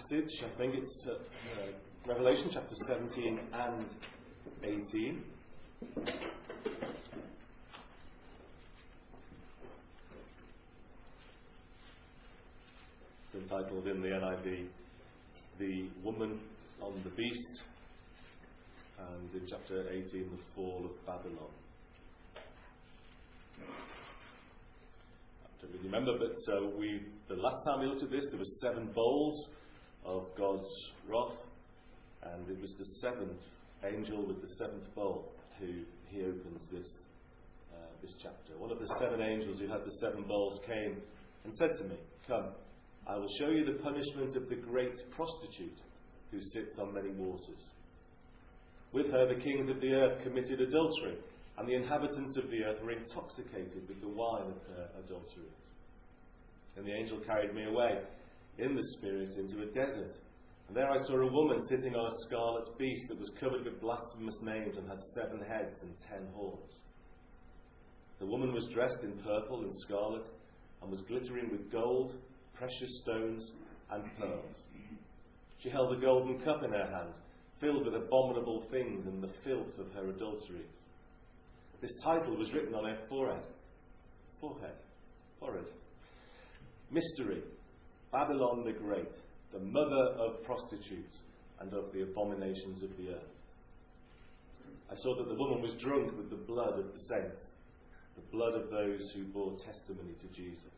passage. I think it's Revelation chapter 17 and 18. It's entitled in the NIV, The Woman on the Beast, and in chapter 18, The Fall of Babylon. I don't really remember, but the last time we looked at this, there were 7 bowls of God's wrath, and it was the 7th angel with the 7th bowl who he opens this chapter. One of the 7 angels who had the 7 bowls came and said to me, "Come, I will show you the punishment of the great prostitute who sits on many waters. With her the kings of the earth committed adultery, and the inhabitants of the earth were intoxicated with the wine of her adultery." And the angel carried me away in the spirit into a desert. And there I saw a woman sitting on a scarlet beast that was covered with blasphemous names and had 7 heads and 10 horns. The woman was dressed in purple and scarlet and was glittering with gold, precious stones and pearls. She held a golden cup in her hand, filled with abominable things and the filth of her adulteries. This title was written on her forehead. Mystery, Babylon the Great, the mother of prostitutes and of the abominations of the earth. I saw that the woman was drunk with the blood of the saints, the blood of those who bore testimony to Jesus.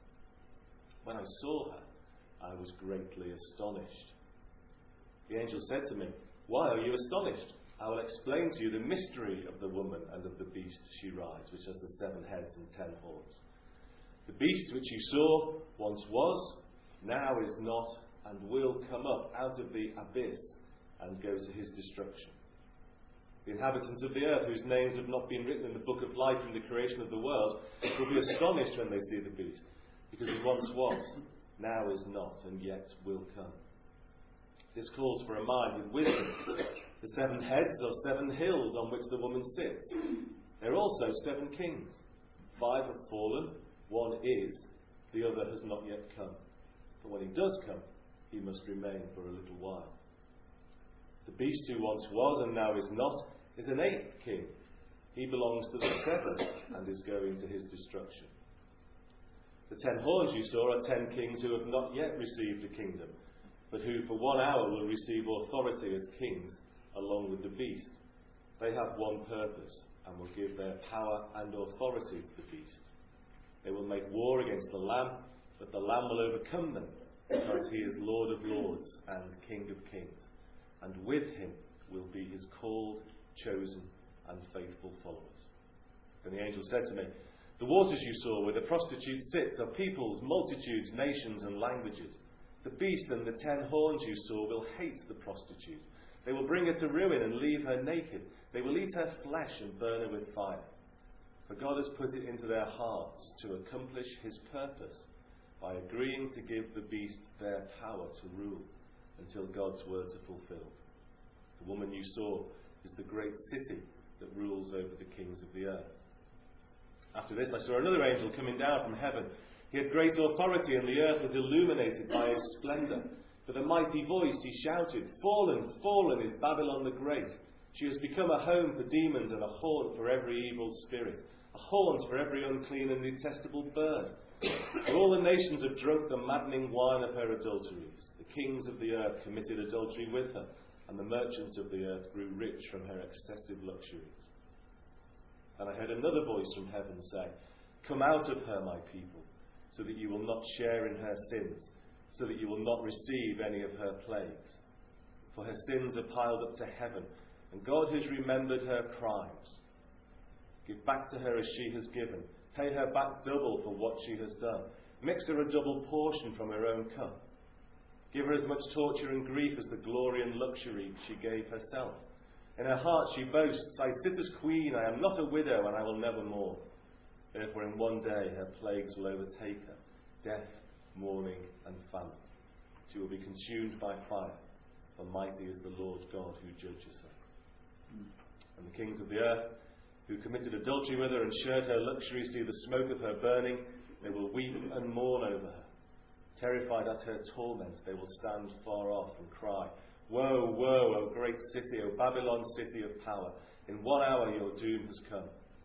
When I saw her, I was greatly astonished. The angel said to me, "Why are you astonished? I will explain to you the mystery of the woman and of the beast she rides, which has the 7 heads and 10 horns. The beast which you saw once was, now is not, and will come up out of the abyss and go to his destruction. The inhabitants of the earth, whose names have not been written in the book of life from the creation of the world, will be astonished when they see the beast, because he once was, now is not, and yet will come. This calls for a mind with wisdom. The 7 heads are 7 hills on which the woman sits. There are also 7 kings. 5 have fallen, 1 is, the other has not yet come. But when he does come, he must remain for a little while. The beast who once was and now is not is an 8th king. He belongs to the 7th and is going to his destruction. The 10 horns you saw are 10 kings who have not yet received a kingdom, but who for 1 hour will receive authority as kings along with the beast. They have one purpose and will give their power and authority to the beast. They will make war against the Lamb, but the Lamb will overcome them, because he is Lord of lords and King of kings, and with him will be his called, chosen and faithful followers. Then the angel said to me, "The waters you saw where the prostitute sits are peoples, multitudes, nations and languages. The beast and the 10 horns you saw will hate the prostitute. They will bring her to ruin and leave her naked. They will eat her flesh and burn her with fire. For God has put it into their hearts to accomplish his purpose by agreeing to give the beast their power to rule until God's words are fulfilled. The woman you saw is the great city that rules over the kings of the earth." After this I saw another angel coming down from heaven. He had great authority, and the earth was illuminated by his splendour. With a mighty voice he shouted, "Fallen, fallen is Babylon the Great. She has become a home for demons and a haunt for every evil spirit, a haunt for every unclean and detestable bird. For all the nations have drunk the maddening wine of her adulteries. The kings of the earth committed adultery with her, and the merchants of the earth grew rich from her excessive luxuries." And I heard another voice from heaven say, "Come out of her, my people, so that you will not share in her sins, so that you will not receive any of her plagues. For her sins are piled up to heaven, and God has remembered her crimes. Give back to her as she has given. Pay her back double for what she has done. Mix her a double portion from her own cup. Give her as much torture and grief as the glory and luxury she gave herself. In her heart she boasts, 'I sit as queen, I am not a widow, and I will never mourn.' Therefore in one day her plagues will overtake her, death, mourning and famine. She will be consumed by fire, for mighty is the Lord God who judges her. And the kings of the earth, who committed adultery with her and shared her luxury, see the smoke of her burning. They will weep and mourn over her. Terrified at her torment, they will stand far off and cry, Woe, woe, O great city, O Babylon, city of power! In 1 hour your doom has come.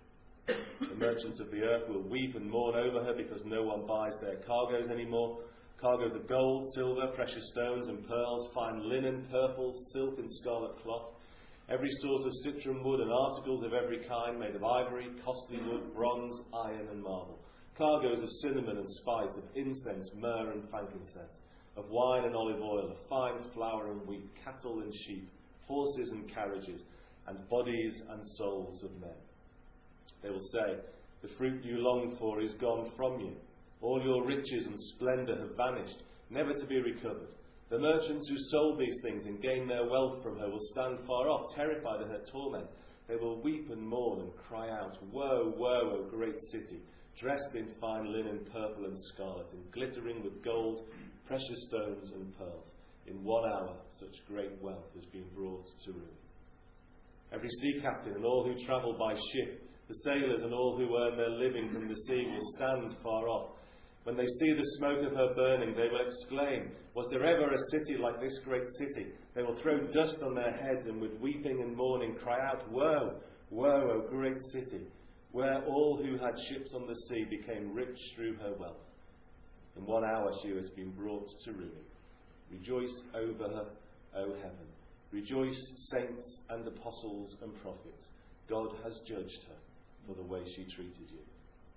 The merchants of the earth will weep and mourn over her because no one buys their cargoes anymore. Cargoes of gold, silver, precious stones and pearls, fine linen, purple, silk and scarlet cloth, every sort of citron wood and articles of every kind made of ivory, costly wood, bronze, iron and marble. Cargoes of cinnamon and spice, of incense, myrrh and frankincense, of wine and olive oil, of fine flour and wheat, cattle and sheep, horses and carriages, and bodies and souls of men. They will say, The fruit you longed for is gone from you. All your riches and splendour have vanished, never to be recovered. The merchants who sold these things and gained their wealth from her will stand far off, terrified at her torment. They will weep and mourn and cry out, Woe, woe, O great city, dressed in fine linen, purple and scarlet, and glittering with gold, precious stones and pearls. In 1 hour such great wealth has been brought to ruin. Every sea captain and all who travel by ship, the sailors and all who earn their living from the sea will stand far off. When they see the smoke of her burning, they will exclaim, Was there ever a city like this great city? They will throw dust on their heads and with weeping and mourning cry out, Woe, woe, O great city, where all who had ships on the sea became rich through her wealth. In 1 hour she has been brought to ruin. Rejoice over her, O heaven. Rejoice, saints and apostles and prophets. God has judged her for the way she treated you.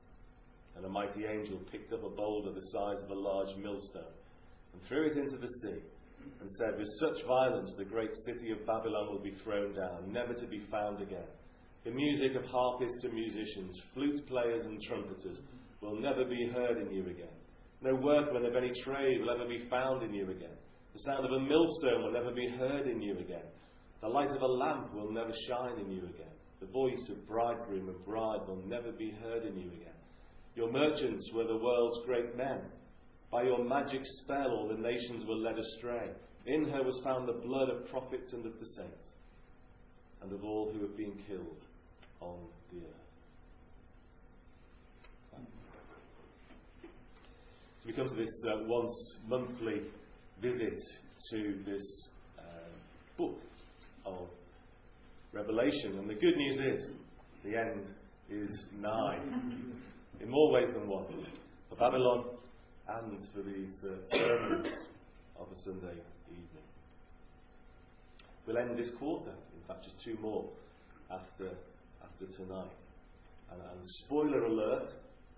And a mighty angel picked up a boulder the size of a large millstone and threw it into the sea and said, With such violence the great city of Babylon will be thrown down, never to be found again. The music of harpists and musicians, flute players and trumpeters will never be heard in you again. No workman of any trade will ever be found in you again. The sound of a millstone will never be heard in you again. The light of a lamp will never shine in you again. The voice of bridegroom and bride will never be heard in you again. Your merchants were the world's great men. By your magic spell all the nations were led astray. In her was found the blood of prophets and of the saints, and of all who have been killed on the earth. So we come to this once monthly visit to this book of Revelation, and the good news is the end is nigh in more ways than one, for Babylon and for these sermons of a Sunday evening. We'll end this quarter, in fact just 2 more after tonight, and spoiler alert,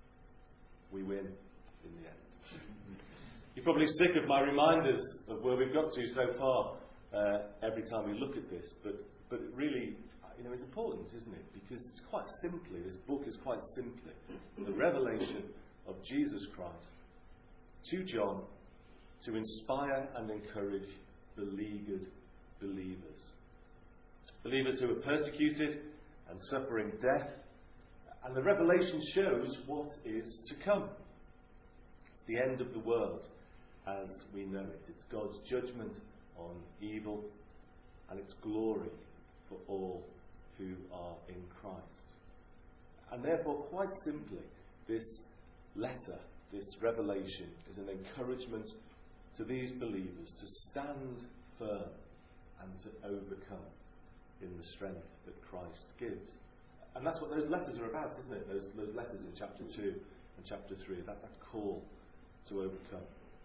we win in the end. You're probably sick of my reminders of where we've got to so far every time we look at this, but it really, it's important, isn't it? Because it's quite simply, this book is quite simply the revelation of Jesus Christ to John to inspire and encourage beleaguered believers. Believers who are persecuted and suffering death. And the revelation shows what is to come. The end of the world as we know it. It's God's judgment on evil and its glory for all who are in Christ. And therefore, quite simply, this letter, this revelation, is an encouragement to these believers to stand firm and to overcome in the strength that Christ gives. And that's what those letters are about, isn't it? Those letters in chapter 2 and chapter 3, that call to overcome.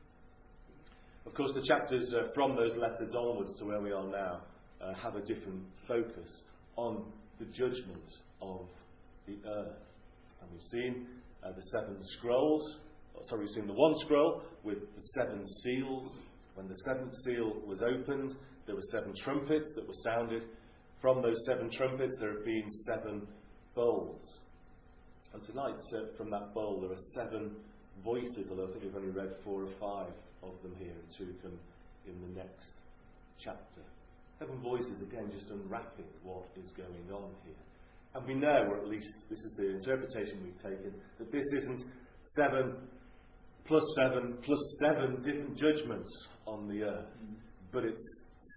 Of course, the chapters from those letters onwards to where we are now have a different focus on the judgment of the earth. And we've seen the 7 scrolls. We've seen the 1 scroll with the 7 seals. When the 7th seal was opened, there were 7 trumpets that were sounded. From those 7 trumpets, there have been 7 bowls. And tonight, from that bowl, there are 7 voices, although I think we've only read 4 or 5 of them here, and 2 come in the next chapter. 7 voices, again, just unwrapping what is going on here. And we know, or at least this is the interpretation we've taken, that this isn't 7 plus 7 plus 7 different judgments on the earth, but it's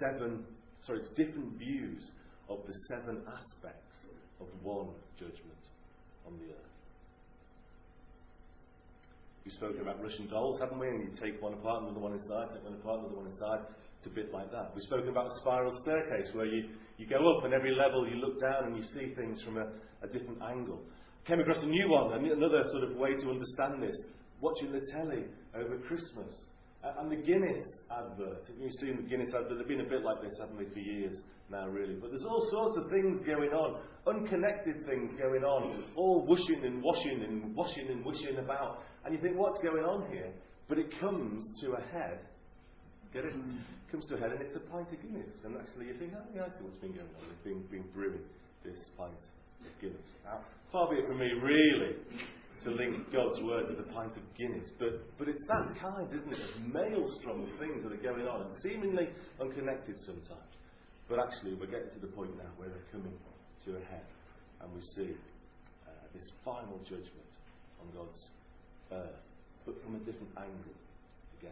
different views of the 7 aspects of one judgment on the earth. We've spoken about Russian dolls, haven't we? And you take one apart, another one inside, take one apart, another one inside. It's a bit like that. We've spoken about a spiral staircase where you go up and every level you look down and you see things from a different angle. Came across a new one, another sort of way to understand this, watching the telly over Christmas. And the Guinness advert. You've seen the Guinness advert. They've been a bit like this, haven't they, for years now, really. But there's all sorts of things going on, unconnected things going on, all whooshing and washing and washing and whooshing about. And you think, what's going on here? But it comes to a head. Get it? Comes to a head, and it's a pint of Guinness. And actually, you think, oh, yeah, I see what's been going on. They've been brewing this pint of Guinness. Now, far be it from me, really, to link God's word with a pint of Guinness. But it's that kind, isn't it, of maelstrom of things that are going on, and seemingly unconnected sometimes. But actually, we're getting to the point now where they're coming to a head, and we see this final judgment on God's earth, but from a different angle again.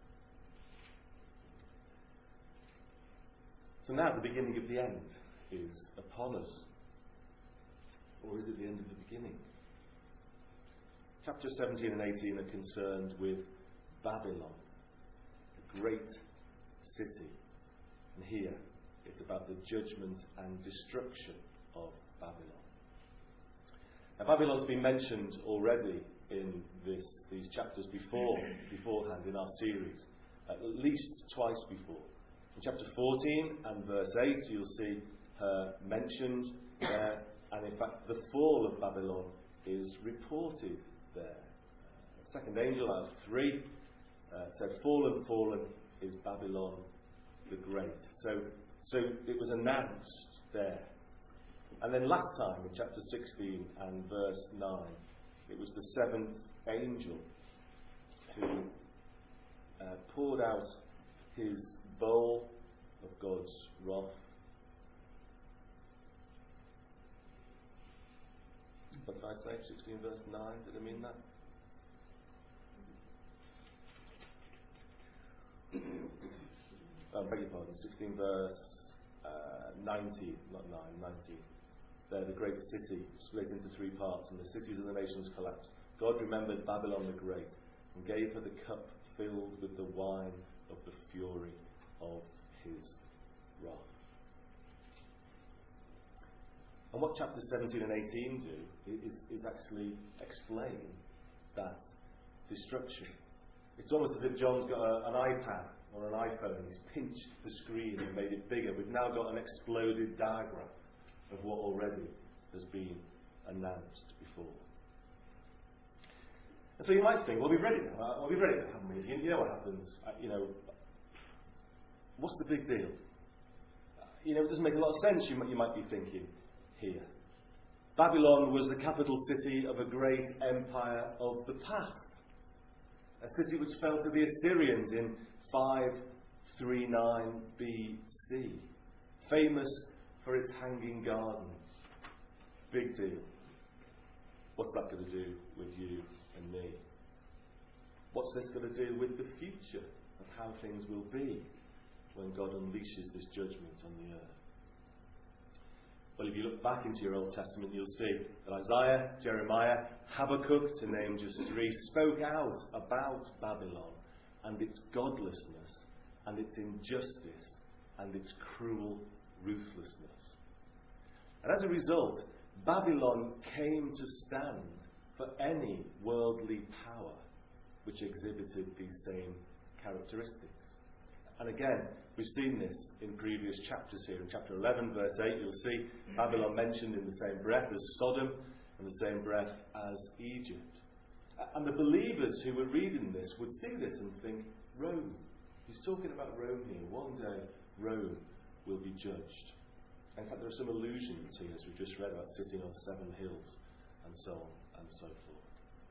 So now the beginning of the end is upon us. Or is it the end of the beginning? Chapters 17 and 18 are concerned with Babylon, a great city. And here it's about the judgment and destruction of Babylon. Now, Babylon's been mentioned already in these chapters beforehand in our series, at least twice before. In chapter 14 and verse 8, you'll see her mentioned there, and in fact, the fall of Babylon is reported there. The second angel out of 3 said, "Fallen, fallen is Babylon the Great." So it was announced there. And then last time, in chapter 16 and verse 9, it was the 7th angel who poured out his bowl of God's wrath. What did I say? 16 verse 9? Did I mean that? Beg your pardon. 16 verse 19, not 9, 19. There, the great city split into 3 parts, and the cities of the nations collapsed. God remembered Babylon the Great and gave her the cup filled with the wine of the fury of his wrath. And what chapters 17 and 18 do is actually explain that destruction. It's almost as if John's got an iPad or an iPhone and he's pinched the screen and made it bigger. We've now got an exploded diagram of what already has been announced before. And so you might think, well, we've read it now. Well, we've read it, haven't we? You know what happens. What's the big deal? It doesn't make a lot of sense, you might be thinking here. Babylon was the capital city of a great empire of the past. A city which fell to the Assyrians in 539 BC. Famous for its hanging gardens. Big deal. What's that going to do with you and me? What's this going to do with the future of how things will be when God unleashes this judgment on the earth? Well, if you look back into your Old Testament, you'll see that Isaiah, Jeremiah, Habakkuk, to name just 3, spoke out about Babylon and its godlessness and its injustice and its cruel ruthlessness. And as a result, Babylon came to stand for any worldly power which exhibited these same characteristics. And again, we've seen this in previous chapters here. In chapter 11, verse 8, you'll see Babylon mentioned in the same breath as Sodom, in the same breath as Egypt. And the believers who were reading this would see this and think, Rome. He's talking about Rome here. One day, Rome will be judged. In fact, there are some allusions here, as we've just read, about sitting on 7 hills, and so on and so forth.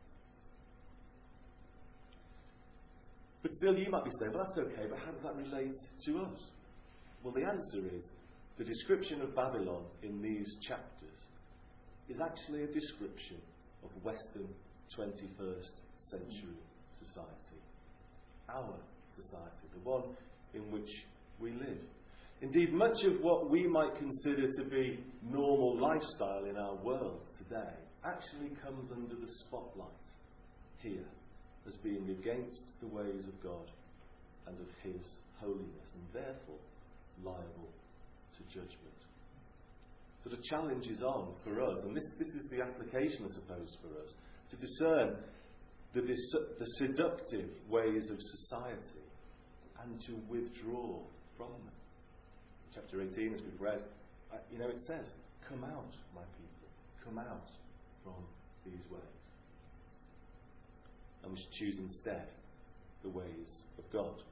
But still, you might be saying, well, that's okay, but how does that relate to us? Well, the answer is, the description of Babylon in these chapters is actually a description of Western 21st century society. Our society, the one in which we live. Indeed, much of what we might consider to be normal lifestyle in our world today actually comes under the spotlight here as being against the ways of God and of his holiness, and therefore liable to judgment. So the challenge is on for us, and this is the application, I suppose, for us, to discern the seductive ways of society and to withdraw from them. Chapter 18, as we've read, it says, "Come out, my people, come out from these ways." And we should choose instead the ways of God.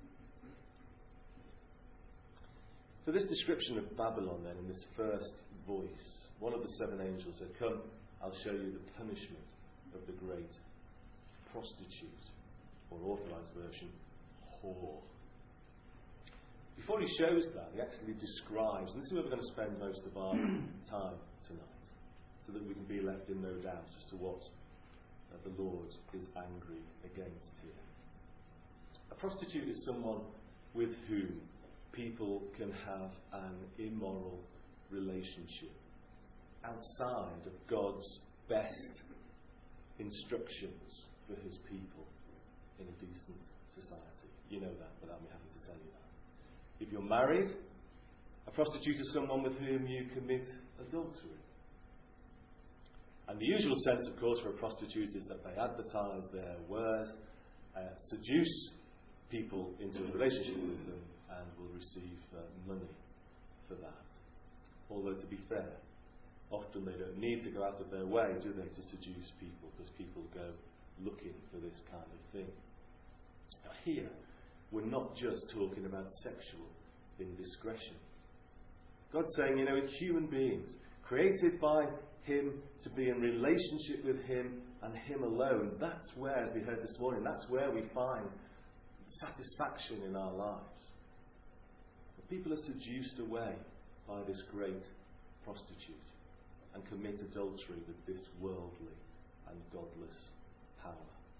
So this description of Babylon then, in this first voice, one of the seven angels said, "Come, I'll show you the punishment of the great prostitute," or authorised version, whore. Before he shows that, he actually describes, and this is where we're going to spend most of our time tonight, so that we can be left in no doubt as to what the Lord is angry against here. A prostitute is someone with whom people can have an immoral relationship outside of God's best instructions for his people in a decent society. You know that without me having to tell you that. If you're married, a prostitute is someone with whom you commit adultery. And the usual sense, of course, for a prostitute is that they advertise their wares, seduce people into a relationship with them, and will receive money for that. Although, to be fair, often they don't need to go out of their way, do they, to seduce people, because people go looking for this kind of thing. Now here, we're not just talking about sexual indiscretion. God's saying, human beings, created by him to be in relationship with him and him alone, that's where, as we heard this morning, that's where we find satisfaction in our lives. But people are seduced away by this great prostitute and commit adultery with this worldly and godless power.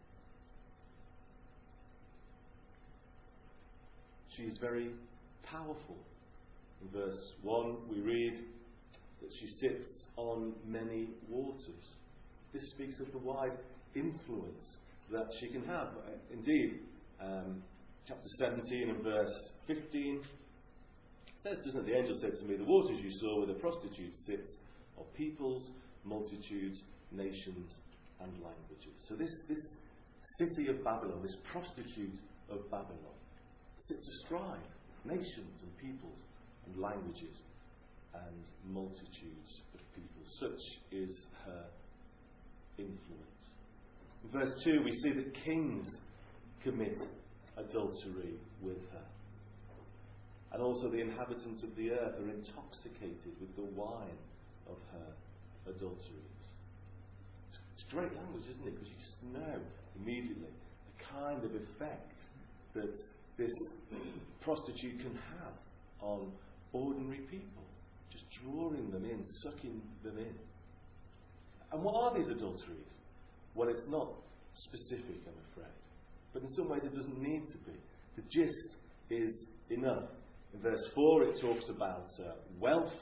She is very powerful. In verse 1 we read that she sits on many waters. This speaks of the wide influence that she can have. Indeed, chapter 17 and verse 15 says, doesn't it? The angel said to me, "The waters you saw where the prostitute sits are peoples, multitudes, nations and languages." So this city of Babylon, this prostitute of Babylon, sits astride nations and peoples and languages and multitudes of people. Such is her influence. In verse 2 we see that kings commit adultery with her. And also the inhabitants of the earth are intoxicated with the wine of her adulteries. It's great language, isn't it? Because you just know immediately the kind of effect that this prostitute can have on ordinary people. Just drawing them in, sucking them in. And what are these adulteries? Well, it's not specific, I'm afraid. But in some ways it doesn't need to be. The gist is enough. In verse 4 it talks about wealth,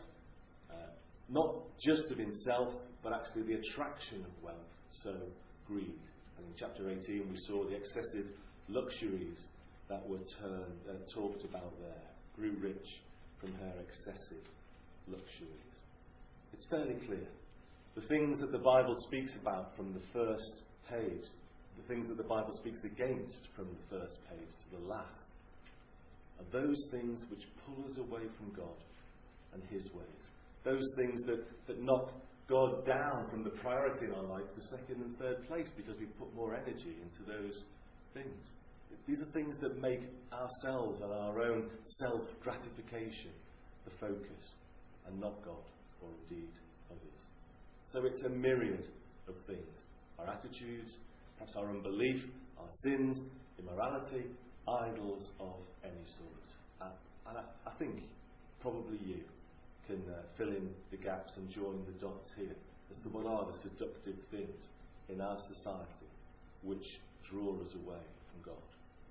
not just of itself, but actually the attraction of wealth, so greed. And in chapter 18 we saw the excessive luxuries that were talked about there. Grew rich from her excessive luxuries. It's fairly clear. The things that the Bible speaks about from the first page, the things that the Bible speaks against from the first page to the last, are those things which pull us away from God and his ways. Those things that knock God down from the priority in our life to second and third place because we put more energy into those things. These are things that make ourselves and our own self-gratification the focus and not God or indeed others. So it's a myriad of things. Our attitudes, perhaps our unbelief, our sins, immorality, idols of any sort. And I think probably you can fill in the gaps and join the dots here as to what are the seductive things in our society which draw us away from God.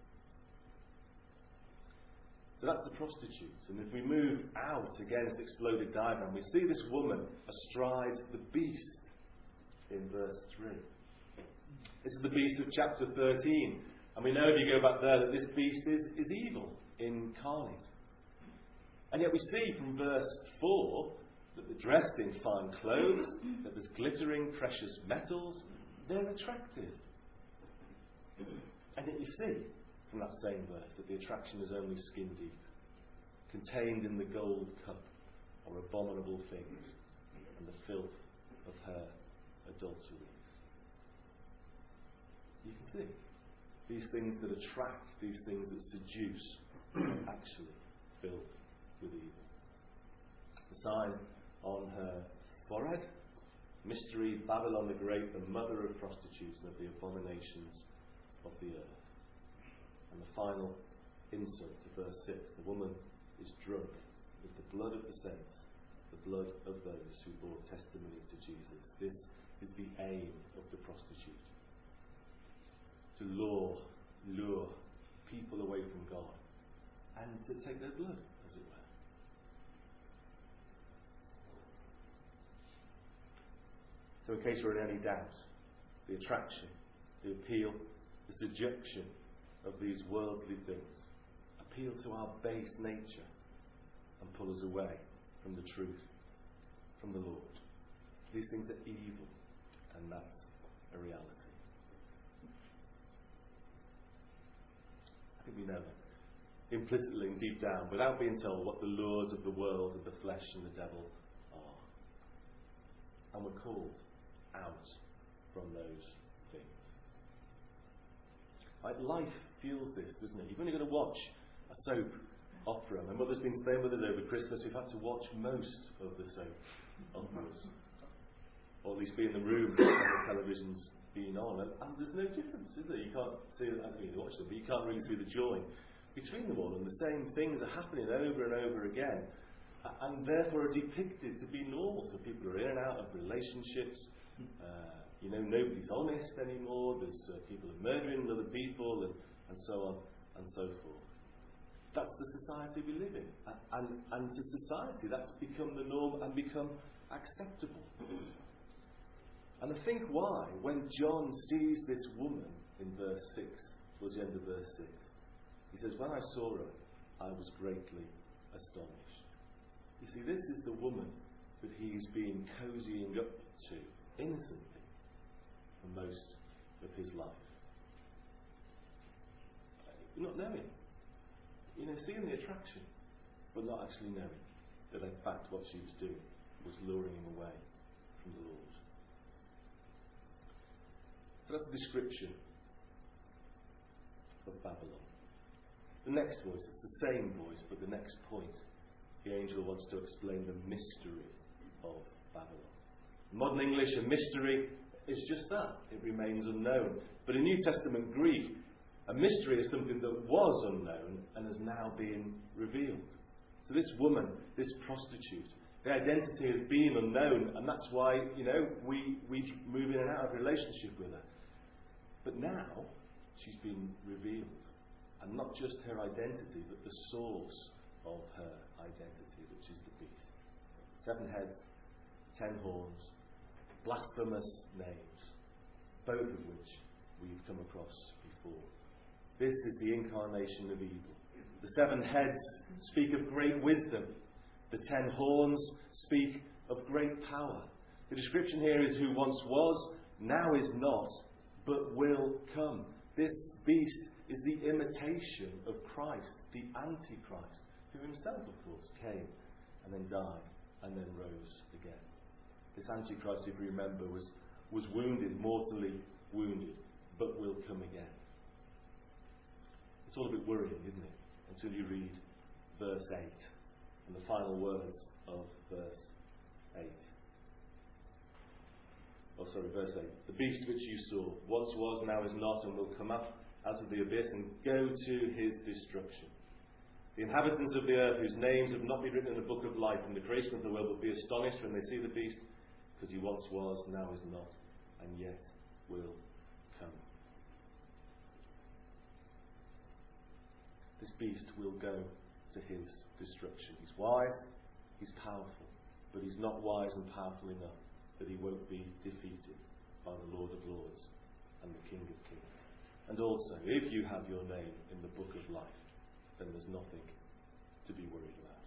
So that's the prostitute. And if we move out, again, this exploded diagram, we see this woman astride the beast in verse 3. This is the beast of chapter 13. And we know if you go back there that this beast is evil incarnate. And yet we see from verse 4 that they're dressed in fine clothes, that there's glittering precious metals. They're attractive. And yet you see from that same verse that the attraction is only skin deep, contained in the gold cup are abominable things and the filth of her adulteries. You can see these things that attract, these things that seduce, are actually filled with evil. The sign on her forehead, mystery, Babylon the Great, the mother of prostitutes and of the abominations of the earth. And the final insult to verse 6, the woman is drunk with the blood of the saints, the blood of those who bore testimony to Jesus. This is the aim of the prostitute. To lure people away from God and to take their blood, as it were. So in case we're in any doubt, the attraction, the appeal, the seduction of these worldly things appeal to our base nature and pull us away from the truth, from the Lord. These things are evil, and that's a reality. I think we know that implicitly and deep down, without being told what the lures of the world and the flesh and the devil are. And we're called out from those things. Like life feels this, doesn't it? You've only got to watch a soap opera. My mother's been staying with us over Christmas. We've had to watch most of the soap operas, or at least be in the room when the television's been on. And there's no difference, is there? You can't see it. I don't really watch them, but you can't really see the joy between them all. And the same things are happening over and over again, and therefore are depicted to be normal. So people are in and out of relationships. Nobody's honest anymore. There's people are murdering other people, and so on and so forth. That's the society we live in. And to society, that's become the norm and become acceptable. And I think why, when John sees this woman in verse 6, towards the end of verse 6, he says, when I saw her, I was greatly astonished. You see, this is the woman that he's been cozying up to innocently for most of his life. Not knowing. Seeing the attraction, but not actually knowing that in fact what she was doing was luring him away from the Lord. So that's the description of Babylon. The next voice, it's the same voice, but the next point, the angel wants to explain the mystery of Babylon. In modern English, a mystery is just that. It remains unknown. But in New Testament Greek, a mystery is something that was unknown and has now been revealed. So this woman, this prostitute, the identity has been unknown, and that's why, we move in and out of relationship with her. But now, she's been revealed. And not just her identity, but the source of her identity, which is the beast. 7 heads, 10 horns, blasphemous names, both of which we've come across before. This is the incarnation of evil. The 7 heads speak of great wisdom. The 10 horns speak of great power. The description here is who once was, now is not, but will come. This beast is the imitation of Christ, the Antichrist, who himself, of course, came and then died and then rose again. This Antichrist, if you remember, was wounded, mortally wounded, but will come again. It's all a bit worrying, isn't it? Until you read verse 8 and the final words of verse 8. Verse 8. The beast which you saw once was, now is not, and will come up out of the abyss and go to his destruction. The inhabitants of the earth, whose names have not been written in the book of life from the creation of the world, will be astonished when they see the beast, because he once was, now is not, and yet will come. This beast will go to his destruction. He's wise, he's powerful, but he's not wise and powerful enough that he won't be defeated by the Lord of Lords and the King of Kings. And also, if you have your name in the book of life, then there's nothing to be worried about.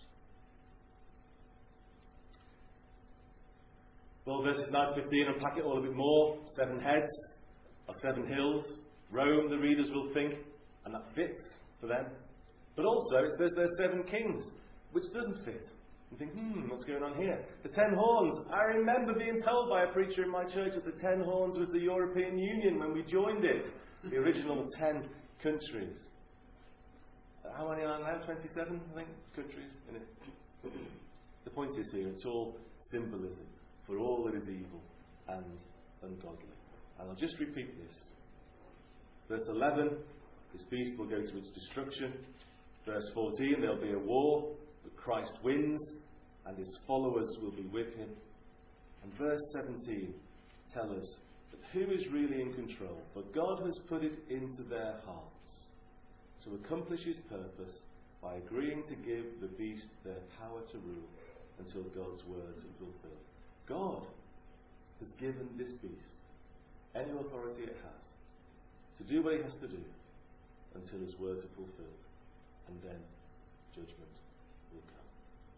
Well, verses 9 to 15 unpack it all a bit more. 7 heads are 7 hills. Rome, the readers will think, and that fits for them. But also, it says there's 7 kings, which doesn't fit. You think, what's going on here? The 10 horns. I remember being told by a preacher in my church that the 10 horns was the European Union when we joined it. The original 10 countries. How many are now? 27, I think, countries in it. The point is here, it's all symbolism for all that is evil and ungodly. And I'll just repeat this. Verse 11, this beast will go to its destruction. Verse 14, there'll be a war, but Christ wins, and his followers will be with him. And verse 17 tells us that who is really in control? For God has put it into their hearts to accomplish his purpose by agreeing to give the beast their power to rule until God's words are fulfilled. God has given this beast any authority it has to do what he has to do until his words are fulfilled, and then judgment will come.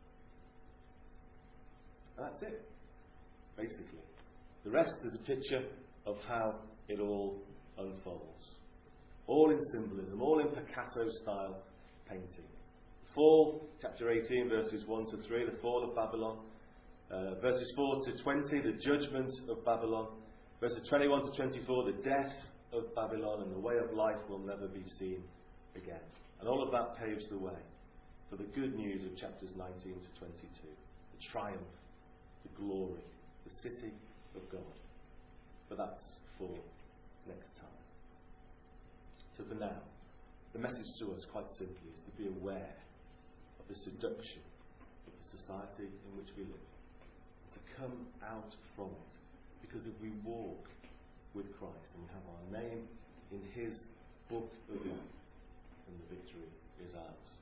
And that's it, basically. The rest is a picture of how it all unfolds. All in symbolism, all in Picasso-style painting. Fall, chapter 18, verses 1 to 3, the fall of Babylon. Verses 4 to 20, the judgment of Babylon. Verses 21 to 24, the death of Babylon, and the way of life will never be seen again. And all of that paves the way for the good news of chapters 19 to 22. The triumph, the glory, the city of God. But that's for next time. So for now, the message to us quite simply is to be aware of the seduction of the society in which we live. To come out from it. Because if we walk with Christ and we have our name in his book of life, then the victory is ours.